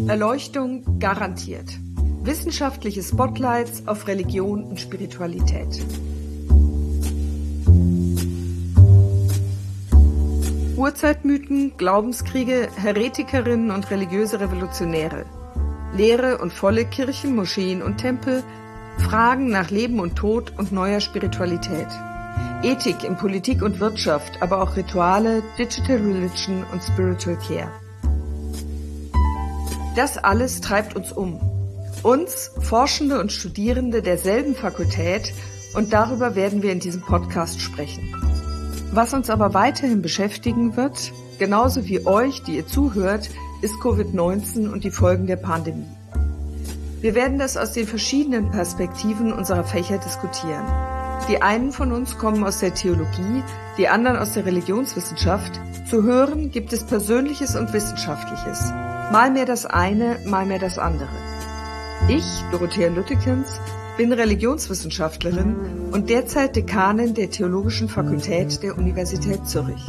Erleuchtung garantiert. Wissenschaftliche Spotlights auf Religion und Spiritualität. Urzeitmythen, Glaubenskriege, Heretikerinnen und religiöse Revolutionäre. Leere und volle Kirchen, Moscheen und Tempel. Fragen nach Leben und Tod und neuer Spiritualität. Ethik in Politik und Wirtschaft, aber auch Rituale, Digital Religion und Spiritual Care. Das alles treibt uns um. Uns, Forschende und Studierende derselben Fakultät, und darüber werden wir in diesem Podcast sprechen. Was uns aber weiterhin beschäftigen wird, genauso wie euch, die ihr zuhört, ist Covid-19 und die Folgen der Pandemie. Wir werden das aus den verschiedenen Perspektiven unserer Fächer diskutieren. Die einen von uns kommen aus der Theologie, die anderen aus der Religionswissenschaft. Zu hören gibt es Persönliches und Wissenschaftliches. Mal mehr das eine, mal mehr das andere. Ich, Dorothea Lüttekens, bin Religionswissenschaftlerin und derzeit Dekanin der Theologischen Fakultät der Universität Zürich.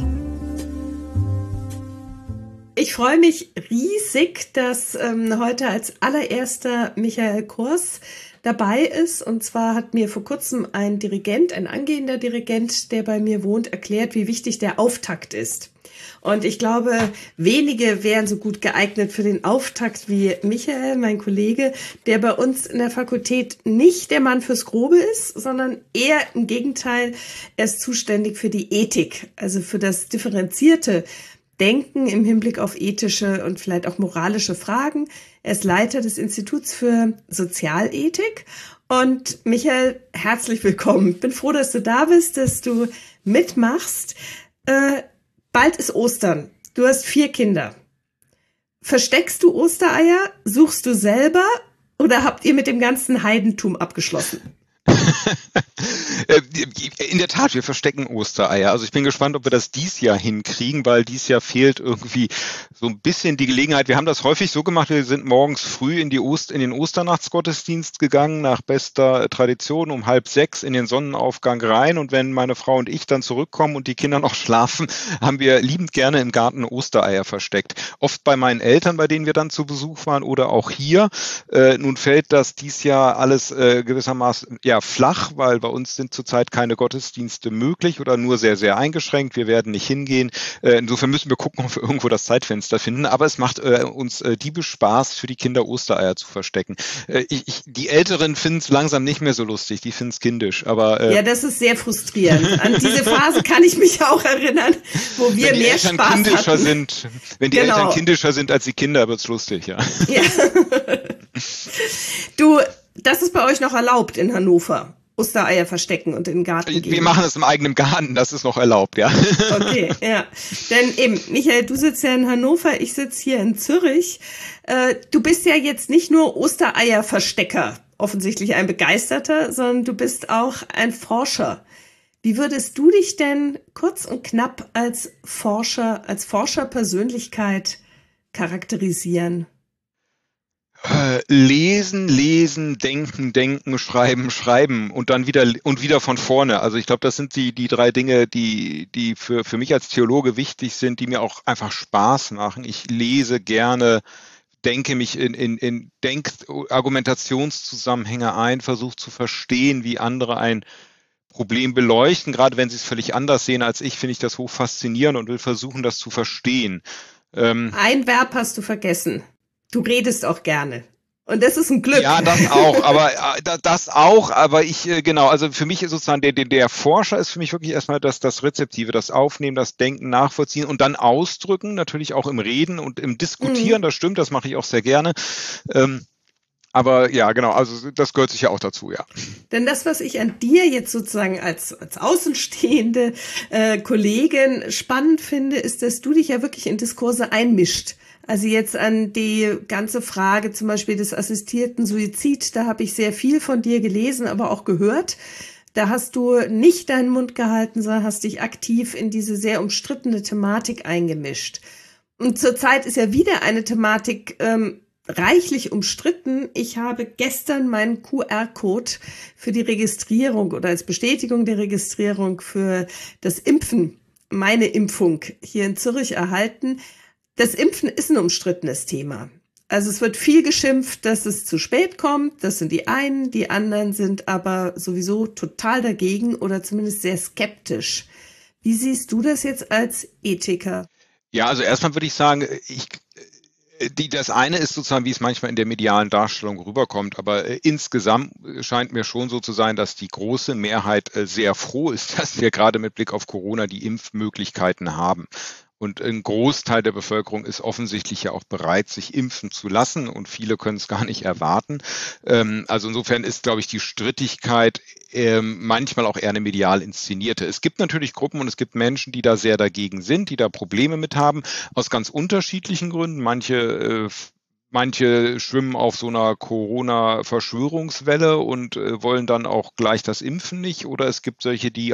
Ich freue mich riesig, dass heute als allererster Michael Kors dabei ist. Und zwar hat mir vor kurzem ein Dirigent, ein angehender Dirigent, der bei mir wohnt, erklärt, wie wichtig der Auftakt ist. Und ich glaube, wenige wären so gut geeignet für den Auftakt wie Michael, mein Kollege, der bei uns in der Fakultät nicht der Mann fürs Grobe ist, sondern eher im Gegenteil, er ist zuständig für die Ethik, also für das differenzierte Denken im Hinblick auf ethische und vielleicht auch moralische Fragen. Er ist Leiter des Instituts für Sozialethik. Und Michael, herzlich willkommen. Ich bin froh, dass du da bist, dass du mitmachst. Bald ist Ostern. Du hast 4 Kinder. Versteckst du Ostereier? Suchst du selber? Oder habt ihr mit dem ganzen Heidentum abgeschlossen? In der Tat, wir verstecken Ostereier. Also ich bin gespannt, ob wir das dies Jahr hinkriegen, weil dies Jahr fehlt irgendwie so ein bisschen die Gelegenheit. Wir haben das häufig so gemacht, wir sind morgens früh in den Osternachtsgottesdienst gegangen, nach bester Tradition, um 5:30 in den Sonnenaufgang rein. Und wenn meine Frau und ich dann zurückkommen und die Kinder noch schlafen, haben wir liebend gerne im Garten Ostereier versteckt. Oft bei meinen Eltern, bei denen wir dann zu Besuch waren, oder auch hier. Nun fällt das dies Jahr alles gewissermaßen flach, weil bei uns sind zurzeit keine Gottesdienste möglich oder nur sehr, sehr eingeschränkt. Wir werden nicht hingehen. Insofern müssen wir gucken, ob wir irgendwo das Zeitfenster finden. Aber es macht uns diebisch Spaß, für die Kinder Ostereier zu verstecken. Die Älteren finden es langsam nicht mehr so lustig. Die finden es kindisch. Aber ja, das ist sehr frustrierend. An diese Phase kann ich mich auch erinnern, wo wir mehr Spaß hatten. Wenn die Eltern kindischer sind als die Kinder, wird's lustig, ja. Ja. Du, das ist bei euch noch erlaubt in Hannover. Ostereier verstecken und in den Garten gehen. Wir machen es im eigenen Garten, das ist noch erlaubt, ja. Okay, ja. Denn eben, Michael, du sitzt ja in Hannover, ich sitze hier in Zürich. Du bist ja jetzt nicht nur Ostereierverstecker, offensichtlich ein Begeisterter, sondern du bist auch ein Forscher. Wie würdest du dich denn kurz und knapp als Forscherpersönlichkeit charakterisieren? Lesen, denken, schreiben und dann wieder von vorne. Also ich glaube, das sind die 3 Dinge, die für mich als Theologe wichtig sind, die mir auch einfach Spaß machen. Ich lese gerne, denke mich in Argumentationszusammenhänge ein, versuche zu verstehen, wie andere ein Problem beleuchten. Gerade wenn sie es völlig anders sehen als ich, finde ich das hoch faszinierend und will versuchen, das zu verstehen. Ein Verb hast du vergessen. Du redest auch gerne. Und das ist ein Glück. Ja, das auch, aber ich, genau, also für mich ist sozusagen der Forscher ist für mich wirklich erstmal das Rezeptive, das Aufnehmen, das Denken, Nachvollziehen und dann ausdrücken, natürlich auch im Reden und im Diskutieren, das stimmt, das mache ich auch sehr gerne. Aber ja, genau, also das gehört sicher auch dazu, ja. Denn das, was ich an dir jetzt sozusagen als außenstehende Kollegin spannend finde, ist, dass du dich ja wirklich in Diskurse einmischt. Also jetzt an die ganze Frage zum Beispiel des assistierten Suizid, da habe ich sehr viel von dir gelesen, aber auch gehört. Da hast du nicht deinen Mund gehalten, sondern hast dich aktiv in diese sehr umstrittene Thematik eingemischt. Und zurzeit ist ja wieder eine Thematik reichlich umstritten. Ich habe gestern meinen QR-Code für die Registrierung oder als Bestätigung der Registrierung für das Impfen, meine Impfung hier in Zürich erhalten. Das Impfen ist ein umstrittenes Thema. Also es wird viel geschimpft, dass es zu spät kommt. Das sind die einen, die anderen sind aber sowieso total dagegen oder zumindest sehr skeptisch. Wie siehst du das jetzt als Ethiker? Ja, also erstmal würde ich sagen, das eine ist sozusagen, wie es manchmal in der medialen Darstellung rüberkommt, aber insgesamt scheint mir schon so zu sein, dass die große Mehrheit sehr froh ist, dass wir gerade mit Blick auf Corona die Impfmöglichkeiten haben. Und ein Großteil der Bevölkerung ist offensichtlich ja auch bereit, sich impfen zu lassen und viele können es gar nicht erwarten. Also insofern ist, glaube ich, die Strittigkeit manchmal auch eher eine medial inszenierte. Es gibt natürlich Gruppen und es gibt Menschen, die da sehr dagegen sind, die da Probleme mit haben, aus ganz unterschiedlichen Gründen. Manche schwimmen auf so einer Corona-Verschwörungswelle und wollen dann auch gleich das Impfen nicht. Oder es gibt solche, die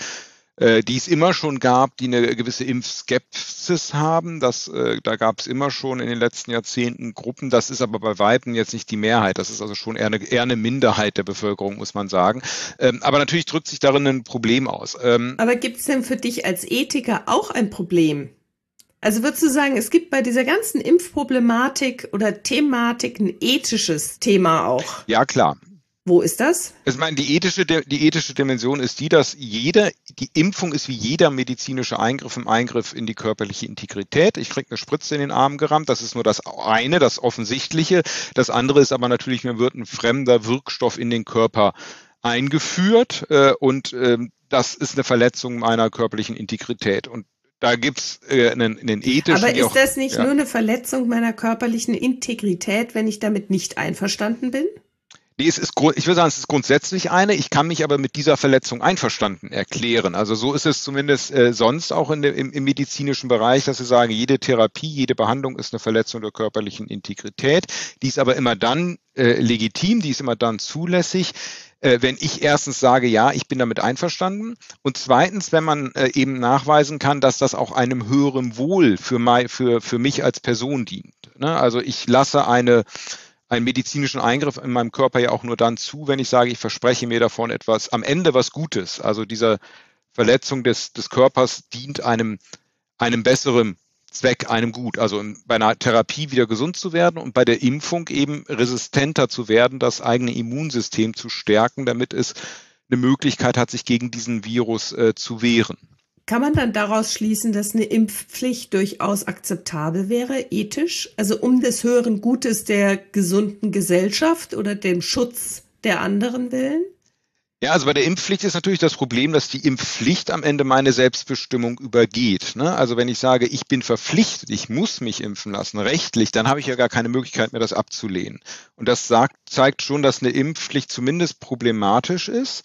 es immer schon gab, die eine gewisse Impfskepsis haben. Da gab es immer schon in den letzten Jahrzehnten Gruppen. Das ist aber bei Weitem jetzt nicht die Mehrheit. Das ist also schon eher eine Minderheit der Bevölkerung, muss man sagen. Aber natürlich drückt sich darin ein Problem aus. Aber gibt es denn für dich als Ethiker auch ein Problem? Also würdest du sagen, es gibt bei dieser ganzen Impfproblematik oder Thematik ein ethisches Thema auch? Ja, klar. Wo ist das? Ich meine, die ethische Dimension ist dass die Impfung ist wie jeder medizinische Eingriff im Eingriff in die körperliche Integrität. Ich kriege eine Spritze in den Arm gerammt, das ist nur das eine, das Offensichtliche. Das andere ist aber natürlich, mir wird ein fremder Wirkstoff in den Körper eingeführt und das ist eine Verletzung meiner körperlichen Integrität. Und da gibt's einen ethischen... Aber ist das nicht nur eine Verletzung meiner körperlichen Integrität, wenn ich damit nicht einverstanden bin? Nee, ich würde sagen, es ist grundsätzlich eine. Ich kann mich aber mit dieser Verletzung einverstanden erklären. Also so ist es zumindest sonst auch im medizinischen Bereich, dass wir sagen, jede Therapie, jede Behandlung ist eine Verletzung der körperlichen Integrität. Die ist aber immer dann legitim, die ist immer dann zulässig, wenn ich erstens sage, ja, ich bin damit einverstanden und zweitens, wenn man eben nachweisen kann, dass das auch einem höheren Wohl für mich als Person dient. Ne? Also ich lasse einen medizinischen Eingriff in meinem Körper ja auch nur dann zu, wenn ich sage, ich verspreche mir davon am Ende was Gutes. Also diese Verletzung des Körpers dient einem besseren Zweck, einem Gut. Also bei einer Therapie wieder gesund zu werden und bei der Impfung eben resistenter zu werden, das eigene Immunsystem zu stärken, damit es eine Möglichkeit hat, sich gegen diesen Virus zu wehren. Kann man dann daraus schließen, dass eine Impfpflicht durchaus akzeptabel wäre, ethisch? Also um des höheren Gutes der gesunden Gesellschaft oder dem Schutz der anderen willen? Ja, also bei der Impfpflicht ist natürlich das Problem, dass die Impfpflicht am Ende meine Selbstbestimmung übergeht. Ne? Also wenn ich sage, ich bin verpflichtet, ich muss mich impfen lassen, rechtlich, dann habe ich ja gar keine Möglichkeit mehr, das abzulehnen. Und das zeigt schon, dass eine Impfpflicht zumindest problematisch ist.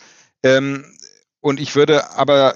Und ich würde aber,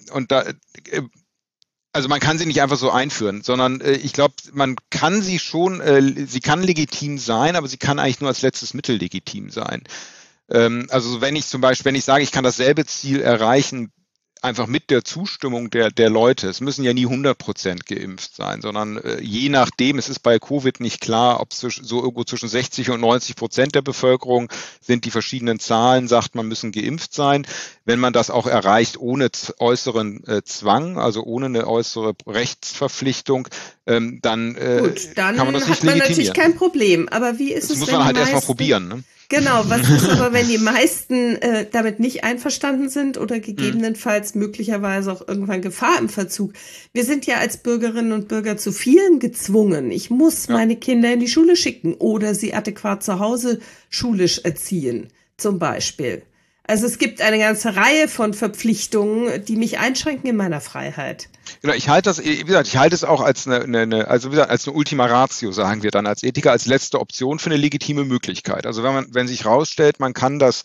also man kann sie nicht einfach so einführen, sondern ich glaube, man kann sie schon, sie kann legitim sein, aber sie kann eigentlich nur als letztes Mittel legitim sein. Also wenn ich sage, ich kann dasselbe Ziel erreichen, einfach mit der Zustimmung der Leute. Es müssen ja nie 100% geimpft sein, sondern je nachdem, es ist bei Covid nicht klar, ob es so irgendwo zwischen 60 und 90% der Bevölkerung sind, die verschiedenen Zahlen, sagt man, müssen geimpft sein. Wenn man das auch erreicht ohne äußeren Zwang, also ohne eine äußere Rechtsverpflichtung, dann kann man das nicht legitimieren. Hat man natürlich kein Problem. Aber wie ist es, das muss man halt erstmal probieren, ne? Genau, was ist aber, wenn die meisten damit nicht einverstanden sind oder gegebenenfalls möglicherweise auch irgendwann Gefahr im Verzug? Wir sind ja als Bürgerinnen und Bürger zu vielen gezwungen. Ich muss meine Kinder in die Schule schicken oder sie adäquat zu Hause schulisch erziehen, zum Beispiel. Also es gibt eine ganze Reihe von Verpflichtungen, die mich einschränken in meiner Freiheit. Genau, ich halte es auch als als eine Ultima Ratio, sagen wir dann als Ethiker, als letzte Option für eine legitime Möglichkeit. Also wenn sich herausstellt, man kann das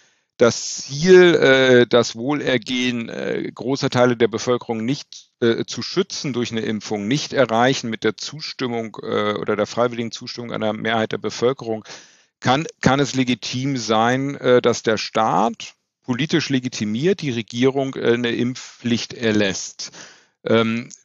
Ziel, das Wohlergehen großer Teile der Bevölkerung nicht zu schützen durch eine Impfung, nicht erreichen mit der Zustimmung oder der freiwilligen Zustimmung einer Mehrheit der Bevölkerung, kann es legitim sein, dass der Staat politisch legitimiert die Regierung eine Impfpflicht erlässt.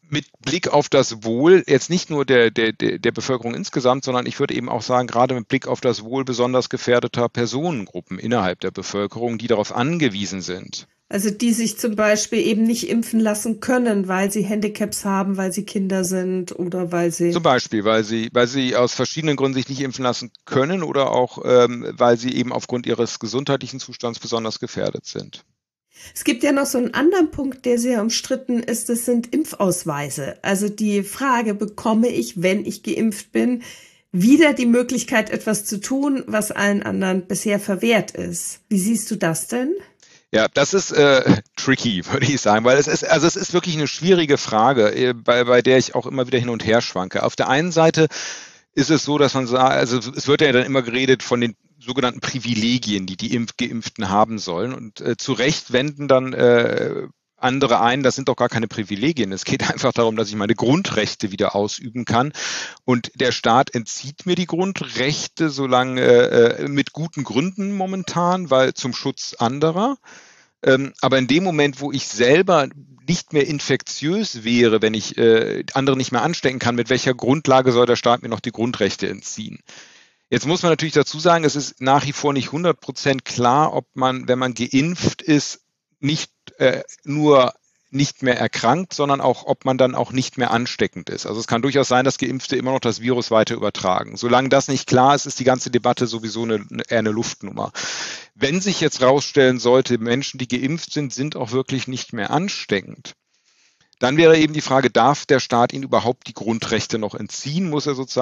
mit Blick auf das Wohl, jetzt nicht nur der Bevölkerung insgesamt, sondern ich würde eben auch sagen, gerade mit Blick auf das Wohl besonders gefährdeter Personengruppen innerhalb der Bevölkerung, die darauf angewiesen sind. Also die sich zum Beispiel eben nicht impfen lassen können, weil sie Handicaps haben, weil sie Kinder sind oder weil Zum sie... Beispiel, weil sie aus verschiedenen Gründen sich nicht impfen lassen können oder auch, weil sie eben aufgrund ihres gesundheitlichen Zustands besonders gefährdet sind. Es gibt ja noch so einen anderen Punkt, der sehr umstritten ist, das sind Impfausweise. Also die Frage, bekomme ich, wenn ich geimpft bin, wieder die Möglichkeit, etwas zu tun, was allen anderen bisher verwehrt ist. Wie siehst du das denn? Ja, das ist tricky, würde ich sagen, weil es ist wirklich eine schwierige Frage, bei der ich auch immer wieder hin und her schwanke. Auf der einen Seite ist es so, dass man sagt, also es wird ja dann immer geredet von den sogenannten Privilegien, die die Geimpften haben sollen, und zu Recht wenden dann andere ein, das sind doch gar keine Privilegien. Es geht einfach darum, dass ich meine Grundrechte wieder ausüben kann. Und der Staat entzieht mir die Grundrechte, solange mit guten Gründen momentan, weil zum Schutz anderer. Aber in dem Moment, wo ich selber nicht mehr infektiös wäre, wenn ich andere nicht mehr anstecken kann, mit welcher Grundlage soll der Staat mir noch die Grundrechte entziehen? Jetzt muss man natürlich dazu sagen, es ist nach wie vor nicht 100% klar, ob man, wenn man geimpft ist, nicht nur nicht mehr erkrankt, sondern auch, ob man dann auch nicht mehr ansteckend ist. Also es kann durchaus sein, dass Geimpfte immer noch das Virus weiter übertragen. Solange das nicht klar ist, ist die ganze Debatte sowieso eher eine Luftnummer. Wenn sich jetzt rausstellen sollte, Menschen, die geimpft sind, sind auch wirklich nicht mehr ansteckend, dann wäre eben die Frage, darf der Staat ihnen überhaupt die Grundrechte noch entziehen?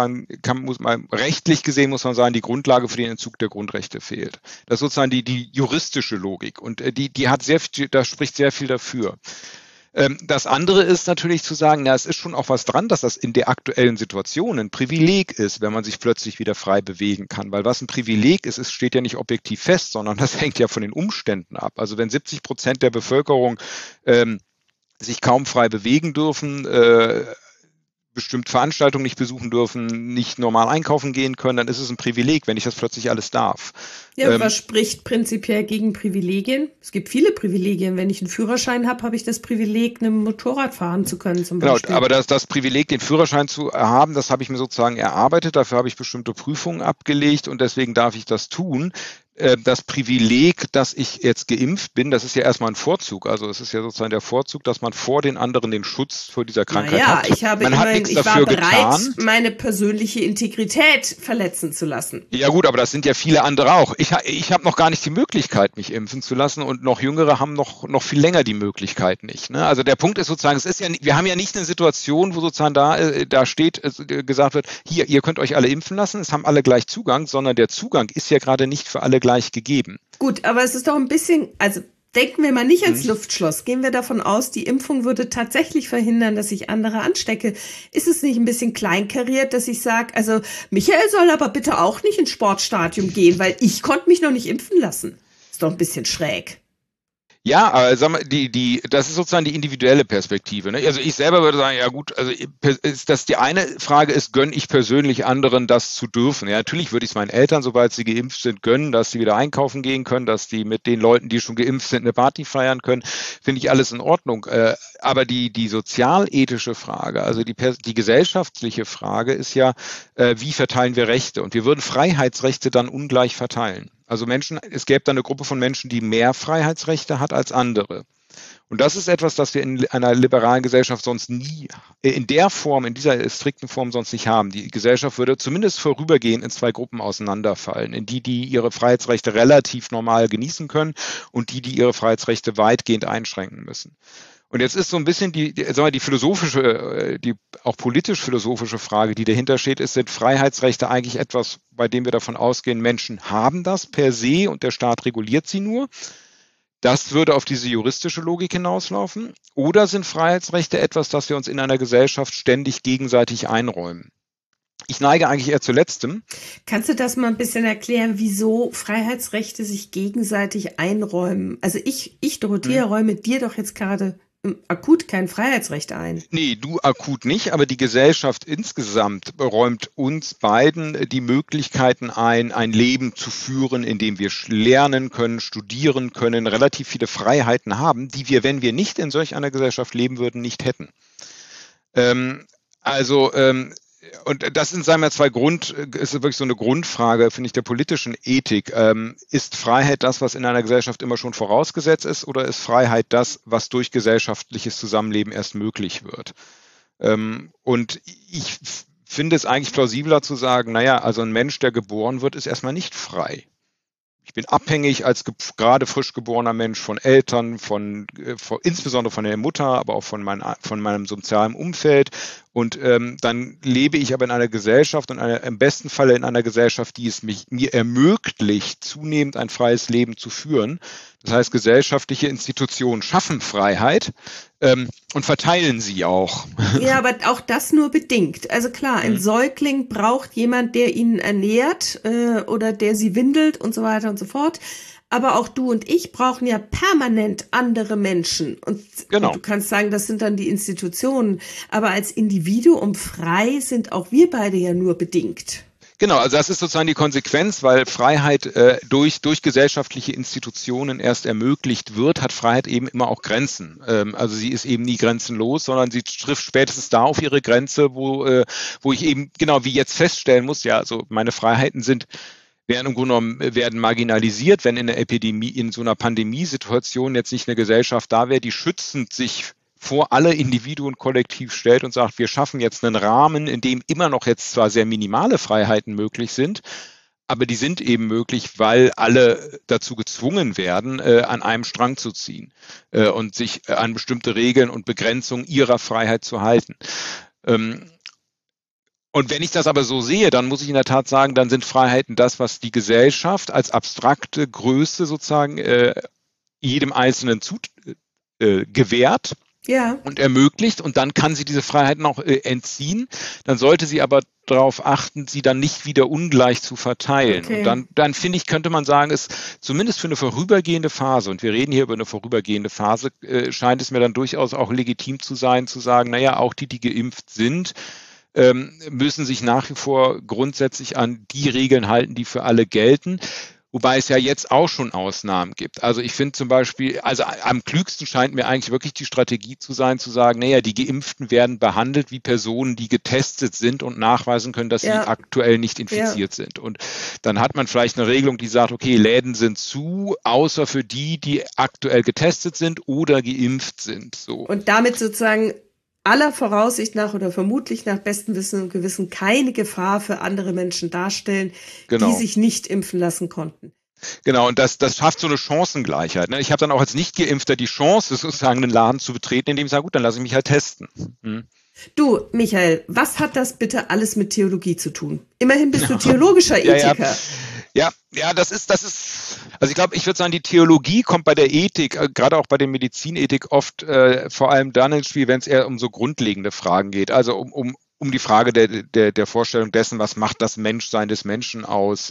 Rechtlich gesehen muss man sagen, die Grundlage für den Entzug der Grundrechte fehlt. Das ist sozusagen die juristische Logik, und die hat da spricht sehr viel dafür. Das andere ist natürlich zu sagen, na, es ist schon auch was dran, dass das in der aktuellen Situation ein Privileg ist, wenn man sich plötzlich wieder frei bewegen kann. Weil was ein Privileg ist, es steht ja nicht objektiv fest, sondern das hängt ja von den Umständen ab. Also wenn 70% der Bevölkerung sich kaum frei bewegen dürfen, bestimmt Veranstaltungen nicht besuchen dürfen, nicht normal einkaufen gehen können, dann ist es ein Privileg, wenn ich das plötzlich alles darf. Ja, was spricht prinzipiell gegen Privilegien? Es gibt viele Privilegien. Wenn ich einen Führerschein habe, habe ich das Privileg, mit dem Motorrad fahren zu können zum Beispiel. Genau, aber das Privileg, den Führerschein zu haben, das habe ich mir sozusagen erarbeitet. Dafür habe ich bestimmte Prüfungen abgelegt und deswegen darf ich das tun. Das Privileg, dass ich jetzt geimpft bin, das ist ja erstmal ein Vorzug. Also es ist ja sozusagen der Vorzug, dass man vor den anderen den Schutz vor dieser Krankheit hat. Ich war bereit, meine persönliche Integrität verletzen zu lassen. Ja gut, aber das sind ja viele andere auch. Ich habe noch gar nicht die Möglichkeit, mich impfen zu lassen, und noch Jüngere haben noch viel länger die Möglichkeit nicht. Ne? Also der Punkt ist sozusagen, wir haben ja nicht eine Situation, wo sozusagen da steht, gesagt wird, hier, ihr könnt euch alle impfen lassen, es haben alle gleich Zugang, sondern der Zugang ist ja gerade nicht für alle gleich gegeben. Gut, aber es ist doch ein bisschen, also denken wir mal nicht ans Luftschloss. Gehen wir davon aus, die Impfung würde tatsächlich verhindern, dass ich andere anstecke. Ist es nicht ein bisschen kleinkariert, dass ich sage, also Michael soll aber bitte auch nicht ins Sportstadion gehen, weil ich konnte mich noch nicht impfen lassen. Ist doch ein bisschen schräg. Ja, aber sag mal, das ist sozusagen die individuelle Perspektive. Ne? Also ich selber würde sagen, ja gut, also die eine Frage ist, gönne ich persönlich anderen das zu dürfen? Ja, natürlich würde ich es meinen Eltern, sobald sie geimpft sind, gönnen, dass sie wieder einkaufen gehen können, dass die mit den Leuten, die schon geimpft sind, eine Party feiern können. Finde ich alles in Ordnung. Aber die sozialethische Frage, also die gesellschaftliche Frage ist ja, wie verteilen wir Rechte? Und wir würden Freiheitsrechte dann ungleich verteilen. Also es gäbe da eine Gruppe von Menschen, die mehr Freiheitsrechte hat als andere. Und das ist etwas, das wir in einer liberalen Gesellschaft sonst nie, in dieser strikten Form sonst nicht haben. Die Gesellschaft würde zumindest vorübergehend in zwei Gruppen auseinanderfallen. In die ihre Freiheitsrechte relativ normal genießen können, und die ihre Freiheitsrechte weitgehend einschränken müssen. Und jetzt ist so ein bisschen die philosophische, die auch politisch-philosophische Frage, die dahinter steht, sind Freiheitsrechte eigentlich etwas, bei dem wir davon ausgehen, Menschen haben das per se und der Staat reguliert sie nur? Das würde auf diese juristische Logik hinauslaufen. Oder sind Freiheitsrechte etwas, das wir uns in einer Gesellschaft ständig gegenseitig einräumen? Ich neige eigentlich eher zu Letztem. Kannst du das mal ein bisschen erklären, wieso Freiheitsrechte sich gegenseitig einräumen? Also ich Dorothea, räume dir doch jetzt gerade akut kein Freiheitsrecht ein. Nee, du akut nicht, aber die Gesellschaft insgesamt räumt uns beiden die Möglichkeiten ein Leben zu führen, in dem wir lernen können, studieren können, relativ viele Freiheiten haben, die wir, wenn wir nicht in solch einer Gesellschaft leben würden, nicht hätten. Also, und das sind, sagen wir, ist wirklich so eine Grundfrage, finde ich, der politischen Ethik. Ist Freiheit das, was in einer Gesellschaft immer schon vorausgesetzt ist, oder ist Freiheit das, was durch gesellschaftliches Zusammenleben erst möglich wird? Und ich finde es eigentlich plausibler zu sagen, naja, also ein Mensch, der geboren wird, ist erstmal nicht frei. Ich bin abhängig als gerade frisch geborener Mensch von Eltern, insbesondere von der Mutter, aber auch von meinem sozialen Umfeld. Und dann lebe ich aber in einer Gesellschaft und im besten Falle in einer Gesellschaft, die es mir ermöglicht, zunehmend ein freies Leben zu führen. Das heißt, gesellschaftliche Institutionen schaffen Freiheit und verteilen sie auch. Ja, aber auch das nur bedingt. Also klar, ein Säugling braucht jemand, der ihn ernährt oder der sie windelt und so weiter und so fort. Aber auch du und ich brauchen ja permanent andere Menschen. Und Genau. du kannst sagen, das sind dann die Institutionen. Aber als Individuum frei sind auch wir beide ja nur bedingt. Genau, also das ist sozusagen die Konsequenz, weil Freiheit durch gesellschaftliche Institutionen erst ermöglicht wird, hat Freiheit eben immer auch Grenzen. Also sie ist eben nie grenzenlos, sondern sie trifft spätestens da auf ihre Grenze, wo ich eben genau wie jetzt feststellen muss, ja, also meine Freiheiten werden im Grunde genommen marginalisiert, wenn in so einer Pandemiesituation jetzt nicht eine Gesellschaft da wäre, die schützend sich vor alle Individuen kollektiv stellt und sagt, wir schaffen jetzt einen Rahmen, in dem immer noch jetzt zwar sehr minimale Freiheiten möglich sind, aber die sind eben möglich, weil alle dazu gezwungen werden, an einem Strang zu ziehen und sich an bestimmte Regeln und Begrenzungen ihrer Freiheit zu halten. Und wenn ich das aber so sehe, dann muss ich in der Tat sagen, dann sind Freiheiten das, was die Gesellschaft als abstrakte Größe sozusagen jedem Einzelnen gewährt. Ja. Und ermöglicht, und dann kann sie diese Freiheiten auch entziehen. Dann sollte sie aber darauf achten, sie dann nicht wieder ungleich zu verteilen. Okay. Und dann finde ich, könnte man sagen, ist zumindest für eine vorübergehende Phase, und wir reden hier über eine vorübergehende Phase, scheint es mir dann durchaus auch legitim zu sein, zu sagen, naja, auch die geimpft sind, müssen sich nach wie vor grundsätzlich an die Regeln halten, die für alle gelten. Wobei es ja jetzt auch schon Ausnahmen gibt. Also ich finde zum Beispiel, also am klügsten scheint mir eigentlich wirklich die Strategie zu sein, zu sagen, naja, die Geimpften werden behandelt wie Personen, die getestet sind und nachweisen können, dass sie aktuell nicht infiziert sind. Und dann hat man vielleicht eine Regelung, die sagt, okay, Läden sind zu, außer für die aktuell getestet sind oder geimpft sind. So. Und damit sozusagen aller Voraussicht nach oder vermutlich nach bestem Wissen und Gewissen keine Gefahr für andere Menschen darstellen, die sich nicht impfen lassen konnten. Genau, und das schafft so eine Chancengleichheit. Ich habe dann auch als Nicht-Geimpfter die Chance, sozusagen einen Laden zu betreten, indem ich sage, gut, dann lasse ich mich halt testen. Du, Michael, was hat das bitte alles mit Theologie zu tun? Immerhin bist du theologischer Ethiker. Ja, das ist, also ich glaube, ich würde sagen, die Theologie kommt bei der Ethik, gerade auch bei der Medizinethik oft vor allem dann ins Spiel, wenn es eher um so grundlegende Fragen geht. Also um die Frage der Vorstellung dessen, was macht das Menschsein des Menschen aus?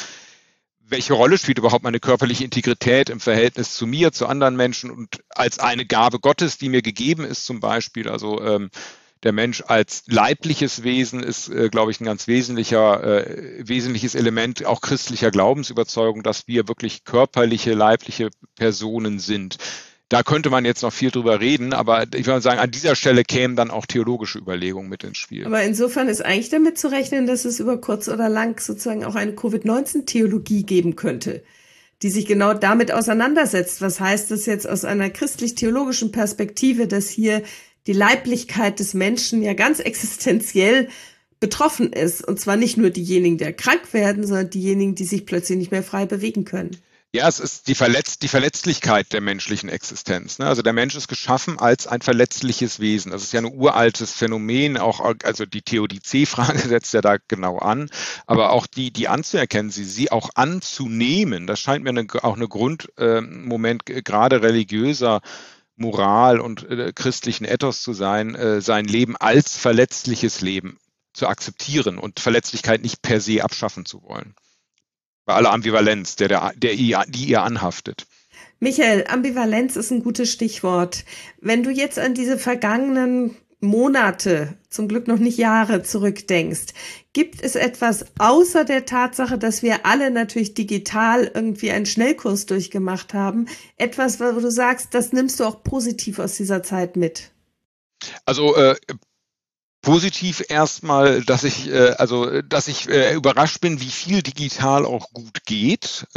Welche Rolle spielt überhaupt meine körperliche Integrität im Verhältnis zu mir, zu anderen Menschen und als eine Gabe Gottes, die mir gegeben ist zum Beispiel? Also der Mensch als leibliches Wesen ist, glaube ich, ein ganz wesentliches Element auch christlicher Glaubensüberzeugung, dass wir wirklich körperliche, leibliche Personen sind. Da könnte man jetzt noch viel drüber reden, aber ich würde sagen, an dieser Stelle kämen dann auch theologische Überlegungen mit ins Spiel. Aber insofern ist eigentlich damit zu rechnen, dass es über kurz oder lang sozusagen auch eine Covid-19-Theologie geben könnte, die sich genau damit auseinandersetzt. Was heißt das jetzt aus einer christlich-theologischen Perspektive, dass hier die Leiblichkeit des Menschen ja ganz existenziell betroffen ist. Und zwar nicht nur diejenigen, die krank werden, sondern diejenigen, die sich plötzlich nicht mehr frei bewegen können. Ja, es ist die Verletzlichkeit der menschlichen Existenz. Also der Mensch ist geschaffen als ein verletzliches Wesen. Das ist ja ein uraltes Phänomen. Also die Theodizee-Frage setzt ja da genau an. Aber auch die anzuerkennen, sie auch anzunehmen, das scheint mir auch eine Grundmoment gerade religiöser Moral und christlichen Ethos zu sein, sein Leben als verletzliches Leben zu akzeptieren und Verletzlichkeit nicht per se abschaffen zu wollen. Bei aller Ambivalenz, die ihr anhaftet. Michael, Ambivalenz ist ein gutes Stichwort. Wenn du jetzt an diese vergangenen Monate, zum Glück noch nicht Jahre zurückdenkst, gibt es etwas außer der Tatsache, dass wir alle natürlich digital irgendwie einen Schnellkurs durchgemacht haben, etwas, wo du sagst, das nimmst du auch positiv aus dieser Zeit mit? Also Positiv erstmal, dass ich überrascht bin, wie viel digital auch gut geht.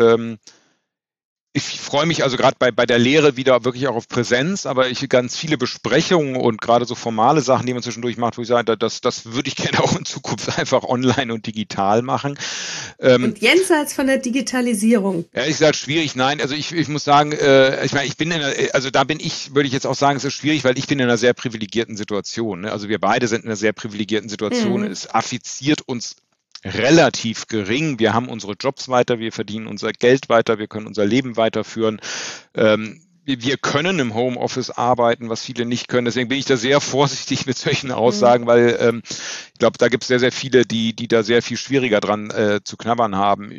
Ich freue mich also gerade bei der Lehre wieder wirklich auch auf Präsenz, aber ganz viele Besprechungen und gerade so formale Sachen, die man zwischendurch macht, wo ich sage, das würde ich gerne auch in Zukunft einfach online und digital machen. Und jenseits von der Digitalisierung? Ehrlich gesagt, schwierig. Nein, also ich muss sagen, ich meine, würde ich jetzt auch sagen, es ist schwierig, weil ich bin in einer sehr privilegierten Situation. Ne? Also wir beide sind in einer sehr privilegierten Situation. Es affiziert uns relativ gering. Wir haben unsere Jobs weiter, wir verdienen unser Geld weiter, wir können unser Leben weiterführen. Wir können im Homeoffice arbeiten, was viele nicht können. Deswegen bin ich da sehr vorsichtig mit solchen Aussagen, weil ich glaube, da gibt es sehr, sehr viele, die da sehr viel schwieriger dran zu knabbern haben.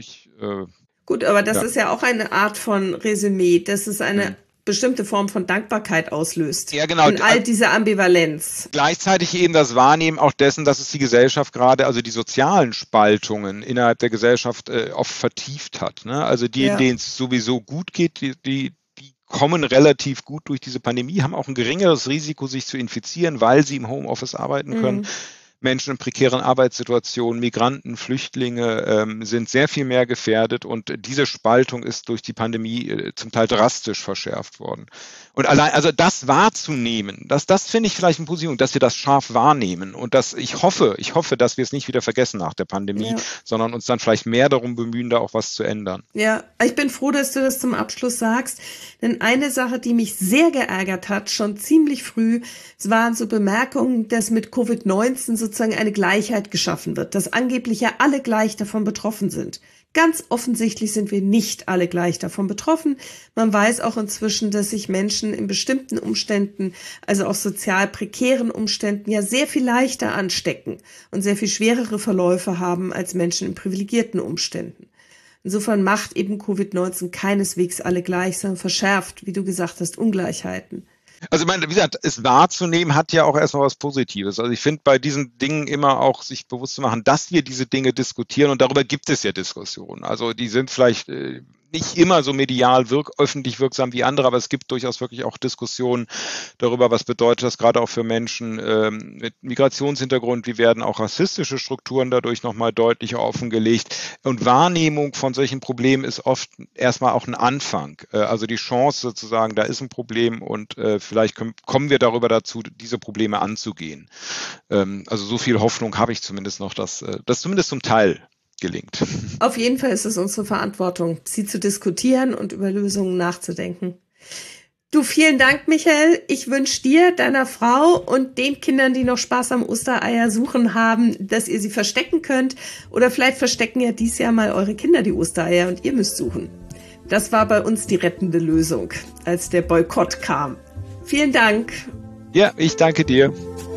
Gut, aber das ist ja auch eine Art von Resümee. Das ist eine bestimmte Form von Dankbarkeit auslöst. Ja, genau. Und all diese Ambivalenz. Gleichzeitig eben das Wahrnehmen auch dessen, dass es die Gesellschaft gerade, also die sozialen Spaltungen innerhalb der Gesellschaft oft vertieft hat. Ne? Also denen es sowieso gut geht, die kommen relativ gut durch diese Pandemie, haben auch ein geringeres Risiko, sich zu infizieren, weil sie im Homeoffice arbeiten können. Menschen in prekären Arbeitssituationen, Migranten, Flüchtlinge sind sehr viel mehr gefährdet und diese Spaltung ist durch die Pandemie zum Teil drastisch verschärft worden. Und allein, also das wahrzunehmen, das finde ich vielleicht ein Position, dass wir das scharf wahrnehmen und ich hoffe, dass wir es nicht wieder vergessen nach der Pandemie, sondern uns dann vielleicht mehr darum bemühen, da auch was zu ändern. Ja, ich bin froh, dass du das zum Abschluss sagst, denn eine Sache, die mich sehr geärgert hat, schon ziemlich früh, es waren so Bemerkungen, dass mit Covid-19 sozusagen eine Gleichheit geschaffen wird, dass angeblich ja alle gleich davon betroffen sind. Ganz offensichtlich sind wir nicht alle gleich davon betroffen. Man weiß auch inzwischen, dass sich Menschen in bestimmten Umständen, also auch sozial prekären Umständen, ja sehr viel leichter anstecken und sehr viel schwerere Verläufe haben als Menschen in privilegierten Umständen. Insofern macht eben Covid-19 keineswegs alle gleich, sondern verschärft, wie du gesagt hast, Ungleichheiten. Also, wie gesagt, es wahrzunehmen hat ja auch erstmal was Positives. Also ich finde bei diesen Dingen immer auch sich bewusst zu machen, dass wir diese Dinge diskutieren und darüber gibt es ja Diskussionen. Also die sind vielleicht nicht immer so medial öffentlich wirksam wie andere, aber es gibt durchaus wirklich auch Diskussionen darüber, was bedeutet das gerade auch für Menschen mit Migrationshintergrund, wie werden auch rassistische Strukturen dadurch nochmal deutlicher offengelegt. Und Wahrnehmung von solchen Problemen ist oft erstmal auch ein Anfang. Also die Chance sozusagen, da ist ein Problem und vielleicht kommen wir darüber dazu, diese Probleme anzugehen. Also so viel Hoffnung habe ich zumindest noch, dass das zumindest zum Teil gelingt. Auf jeden Fall ist es unsere Verantwortung, sie zu diskutieren und über Lösungen nachzudenken. Du, vielen Dank, Michael. Ich wünsche dir, deiner Frau und den Kindern, die noch Spaß am Ostereier suchen haben, dass ihr sie verstecken könnt. Oder vielleicht verstecken ja dieses Jahr mal eure Kinder die Ostereier und ihr müsst suchen. Das war bei uns die rettende Lösung, als der Boykott kam. Vielen Dank. Ja, ich danke dir.